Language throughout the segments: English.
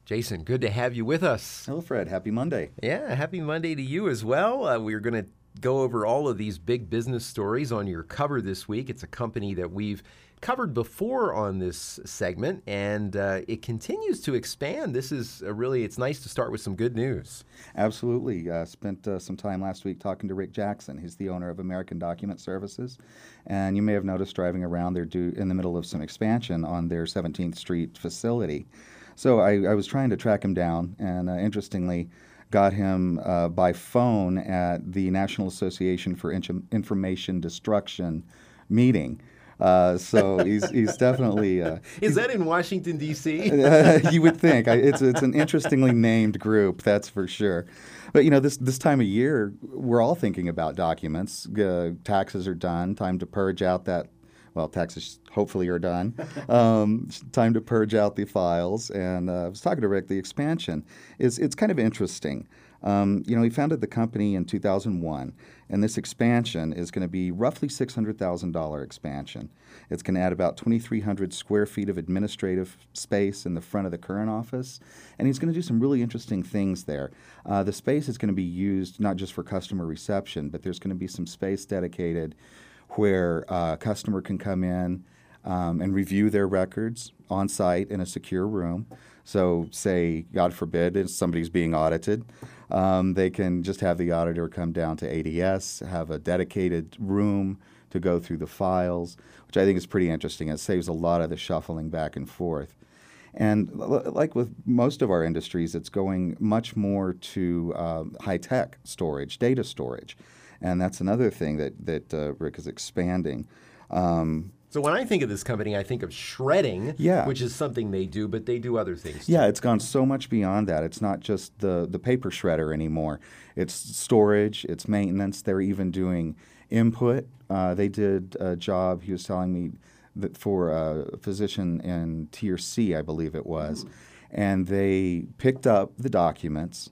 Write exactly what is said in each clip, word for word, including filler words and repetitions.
Jason, good to have you with us. Hello, Fred. Happy Monday. Yeah, happy Monday to you as well. Uh, we're going to go over all of these big business stories on your cover this week. It's a company that we've covered before on this segment, and uh, it continues to expand. This is a really, it's nice to start with some good news. Absolutely. Uh, spent uh, some time last week talking to Rick Jackson. He's the owner of American Document Services, and you may have noticed driving around, they're due in the middle of some expansion on their seventeenth Street facility. So I, I was trying to track him down, and uh, interestingly, got him uh, by phone at the National Association for In- Information Destruction meeting. Uh, so he's he's definitely. Uh, Is that in Washington, D C? uh, you would think. I, it's it's an interestingly named group, that's for sure. But you know, this this time of year, we're all thinking about documents. Uh, taxes are done. Time to purge out that. Well, taxes hopefully are done. Um, time to purge out the files. And uh, I was talking to Rick. The expansion is it's kind of interesting. Um, you know, he founded the company in two thousand one, and this expansion is going to be roughly six hundred thousand dollars expansion. It's going to add about twenty-three hundred square feet of administrative space in the front of the current office, and he's going to do some really interesting things there. Uh, the space is going to be used not just for customer reception, but there's going to be some space dedicated where uh, a customer can come in um, and review their records on site in a secure room. So say, God forbid, if somebody's being audited, um, they can just have the auditor come down to A D S, have a dedicated room to go through the files, which I think is pretty interesting. It saves a lot of the shuffling back and forth. And l- like with most of our industries, it's going much more to uh, high-tech storage, data storage. And that's another thing that, that uh, Rick is expanding. Um, So when I think of this company, I think of shredding, Yeah. which is something they do, but they do other things too. Yeah, it's gone so much beyond that. It's not just the, the paper shredder anymore. It's storage, it's maintenance. They're even doing input. Uh, they did a job, he was telling me, that for a physician in Tier C, I believe it was. Mm. And they picked up the documents,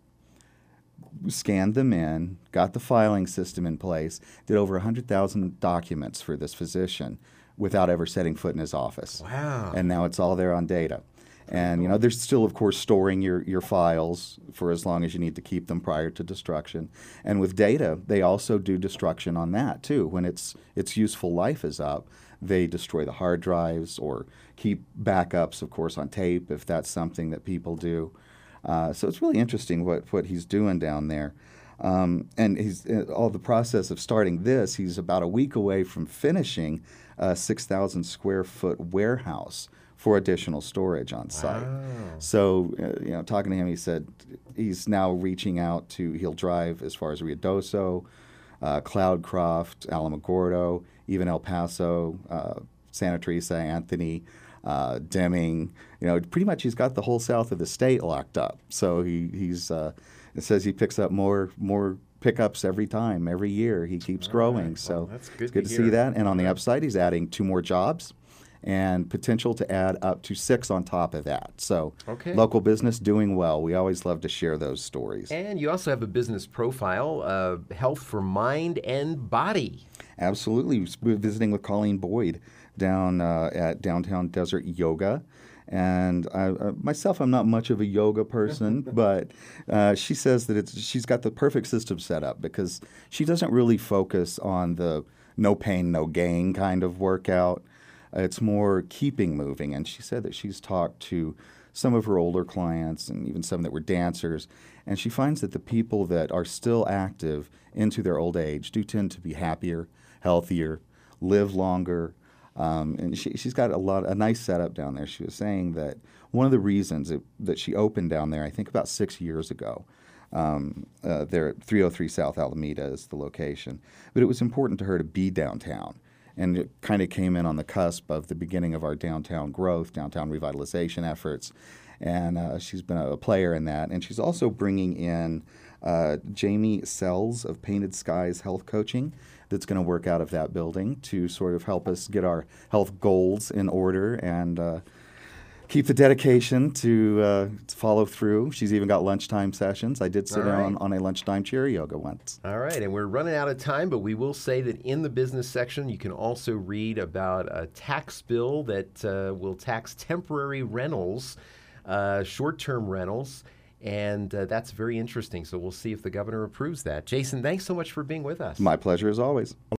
scanned them in, got the filing system in place, did over one hundred thousand documents for this physician without ever setting foot in his office. Wow. And now it's all there on data. And, you know, there's still, of course, storing your, your files for as long as you need to keep them prior to destruction. And with data, they also do destruction on that, too. When its its useful life is up, they destroy the hard drives or keep backups, of course, on tape if that's something that people do. Uh, so it's really interesting what, what he's doing down there. Um, and he's uh, all the process of starting this, he's about a week away from finishing a six thousand square foot warehouse for additional storage on site. Wow. So, uh, you know, talking to him, he said he's now reaching out to, he'll drive as far as Ruidoso, uh, Cloudcroft, Alamogordo, even El Paso, uh, Santa Teresa, Anthony, uh, Deming. You know, pretty much he's got the whole south of the state locked up. So he he's uh, it says he picks up more more pickups every time, every year. He keeps All growing. right. So Well, that's good it's good to to, hear. see that. And on the Yeah. upside, he's adding two more jobs and potential to add up to six on top of that. So Okay. local business doing well. We always love to share those stories. And you also have a business profile, uh, health for mind and body. Absolutely. We were visiting with Colleen Boyd down uh, at Downtown Desert Yoga. And I, uh, myself, I'm not much of a yoga person, but uh, she says that it's, she's got the perfect system set up because she doesn't really focus on the no pain, no gain kind of workout. It's more keeping moving. And she said that she's talked to some of her older clients and even some that were dancers, and she finds that the people that are still active into their old age do tend to be happier, healthier, live longer. Um, and she, she's got a lot, a nice setup down there. She was saying that one of the reasons it, that she opened down there, I think about six years ago, um, uh, there at three oh three South Alameda is the location, but it was important to her to be downtown. And it kind of came in on the cusp of the beginning of our downtown growth, downtown revitalization efforts. And uh, she's been a player in that. And she's also bringing in uh, Jamie Sells of Painted Skies Health Coaching that's going to work out of that building to sort of help us get our health goals in order and uh, keep the dedication to, uh, to follow through. She's even got lunchtime sessions. I did sit All right. down on a lunchtime chair yoga once. All right, and we're running out of time, but we will say that in the business section, you can also read about a tax bill that uh, will tax temporary rentals. uh, short-term rentals. And uh, that's very interesting. So we'll see if the governor approves that. Jason, thanks so much for being with us. My pleasure as always.